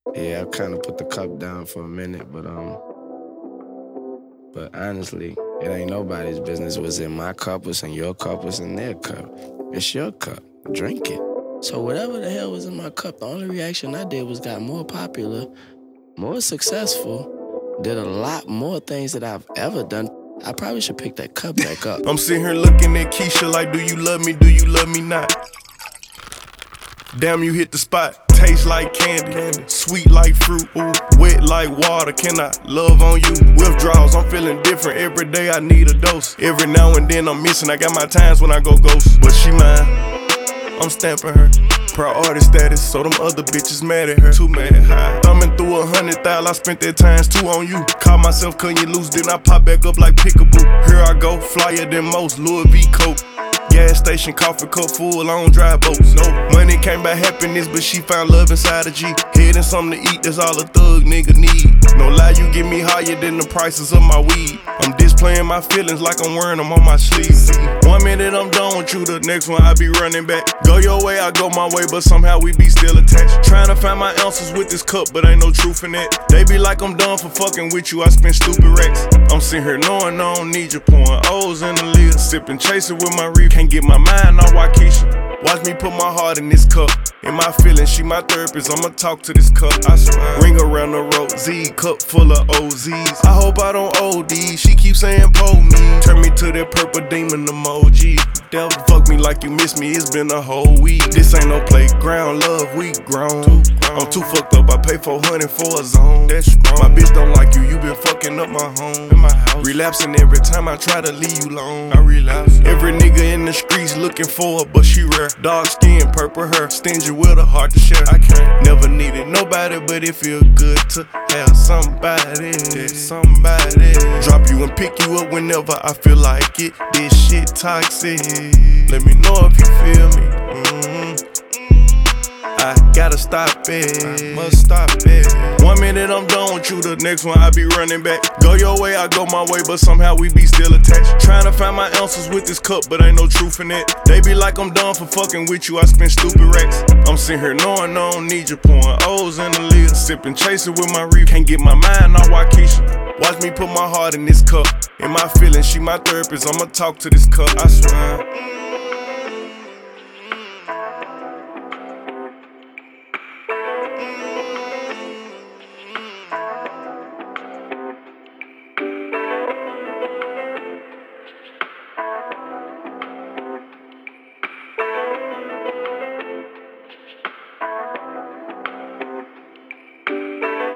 Yeah, I kind of put the cup down for a minute, but honestly, it ain't nobody's business. What's in my cup, what's in your cup, what's in their cup. It's your cup. Drink it. So whatever the hell was in my cup, the only reaction I did was got more popular, more successful, did a lot more things that I've ever done. I probably should pick that cup back up. I'm sitting here looking at Keisha like, do you love me, do you love me not? Damn, you hit the spot. Taste like candy, sweet like fruit, ooh, wet like water. Can I love on you? Withdrawals, I'm feeling different. Every day I need a dose. Every now and then I'm missing. I got my times when I go ghost. But she mine, I'm stamping her. Priority status, so them other bitches mad at her. Too mad, high. Thumbing through 100,000, I spent that times 2 on you. Caught myself cutting you loose, then I pop back up like Pickaboo. Here I go, flyer than most, Louis V coat. Gas station, coffee cup full, I don't drive boats. No money came by happiness, but she found love inside a G. Head and something to eat, that's all a thug nigga need. No lie, you get me higher than the prices of my weed. I'm displaying my feelings like I'm wearing them on my sleeve. 1 minute I'm done with you, the next one I be running back. Go your way, I go my way, but somehow we be still attached. Trying to find my ounces with this cup, but ain't no truth in that. They be like I'm done for fucking with you, I spend stupid racks. I'm sitting here knowing I don't need you, pouring O's in the lid. Sipping, chasing with my reef, can't get my mind on Waukesha. Watch me put my heart in this cup. In my feelings, she my therapist, I'ma talk to this cup. I swear. Ring around the road, Z, cup full of OZs. I hope I don't OD, she keep saying pull me. Turn me to that purple demon emoji. Devil fuck me like you miss me, it's been a whole week. This ain't no playground, love, we grown. I'm too fucked up, I pay 400 for a zone. That's strong. My bitch don't like you, you been fucking up my home. In my house. Relapsing every time I try to leave you alone. I relapse. Every nigga in the streets looking for her, but she rare. Dark skin, purple hair, stingy with a heart to share. I can't never needed nobody, but it feel good to have somebody. Somebody drop you and pick you up whenever I feel like it. This shit toxic. Let me know if you feel me. I gotta stop it, I must stop it. 1 minute I'm done with you, the next one I be running back. Go your way, I go my way, but somehow we be still attached. Trying to find my ounces with this cup, but ain't no truth in it. They be like I'm done for fucking with you, I spend stupid racks. I'm sitting here knowing I don't need you, pouring O's in the lid. Sipping, chasing with my reef, can't get my mind on Waukesha. Watch me put my heart in this cup. In my feelings, she my therapist, I'ma talk to this cup, I swear.